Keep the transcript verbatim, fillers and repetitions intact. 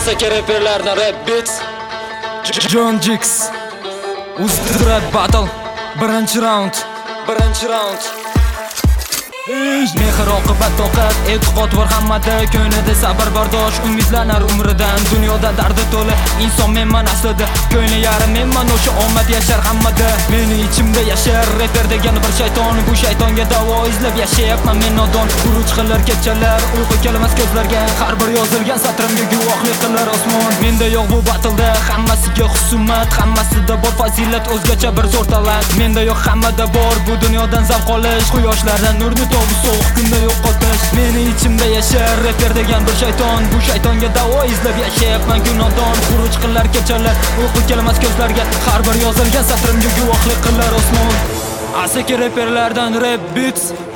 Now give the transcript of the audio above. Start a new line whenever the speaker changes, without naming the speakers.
Asaka reperlardan rap beats
John Jix Uzi Rap Battle Birinchi round
Birinchi round
Mehr oqibat toqat, e'tiqod bor hammada, ko'nglida sabr bardosh, umidlanar umridan. Dunyoda dardi to'la, inson menman aslida, ko'ngli yarim menman, o'sha omad yashar hammada. Meni ichimda yashar reper degan bir shayton, bu shaytonga davo izlab yashayapman men nodon. Xuruj qilar kechalar, uyqu kelmas ko'zlarga, har bir yozilgan satrimga guvohlik qilar osmon. Menda yo'q bu battle'da hammasiga husumat, hammasida bor fazilat, o'zgacha bir zo'r talant. Menda yo'q hammada bor bu dunyodan zavq olish, quyoshlardan nurni bu so'q kunda yo'qotish. Meni ichimda yashar reper degan bir shayton, bu shaytonga davo izlab yashayapman gunohdon. Xuruj qilar kechalar, uyqu kelmas ko'zlarga, har bir yozilgan satrimga guvohlik qilar osmon. Asaka reperlardan rap beats